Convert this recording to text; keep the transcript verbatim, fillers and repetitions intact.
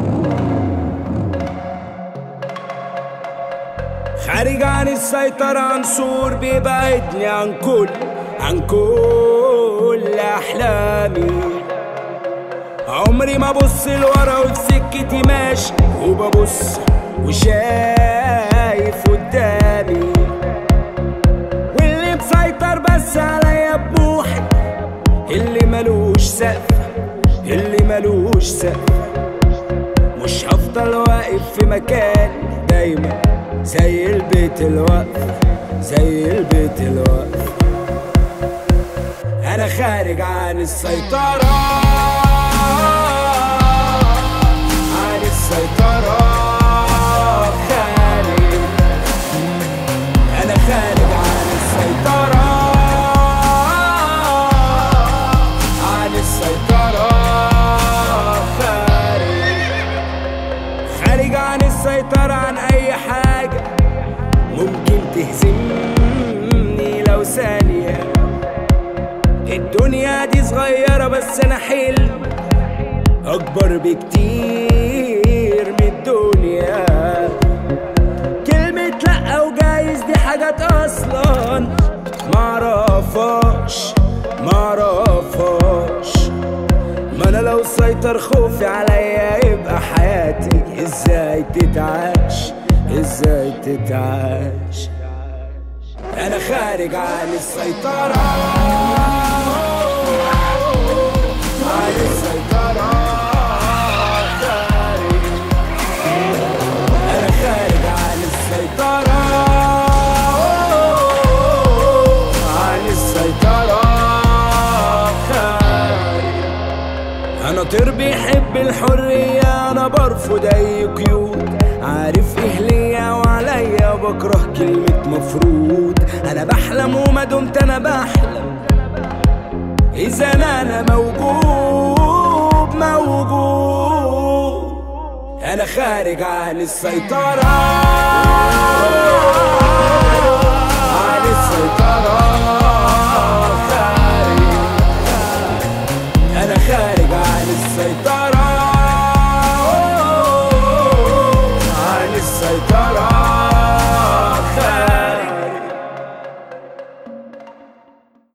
خارج عن السيطرة، عنصر بيبعدني عن كل عن كل أحلامي. عمري ما ببص لورا وفي سكتي ماشي، وببص وشايف قدامي. واللي مسيطر بس عليا بموحي، اللي ملوش سقف اللي ملوش سقف. مش هفضل واقف في مكان دايما، زي البيت الوقف زي البيت الوقف. أنا خارج عن السيطرة، عن السيطرة خارج. أنا خارج عن السيطرة، عن السيطرة خارج. خارج عن السيطرة، عن أي حاجة ممكن تهزمني لو ثانية. الدنيا دي صغيرة بس أنا حلم أكبر بكتير من الدنيا. كلمة لأ وجايز دي حاجات أصلا معرفهاش معرفهاش. ما أنا لو سيطر خوفي عليا يبقى حياتي إزاي تتعاش إزاي تتعاش. أنا خارج عن السيطرة، عن السيطرة خارج. أنا خارج عن السيطرة، عن السيطرة خارج. أنا طير بيحب الحرية، أنا برفض أي قيود. عارف إيه ليا وعليا، بكره كلمة مفروض. أنا بحلم وما دمت أنا بحلم، إذا أنا موجود موجود. أنا خارج عن السيطرة، عن السيطرة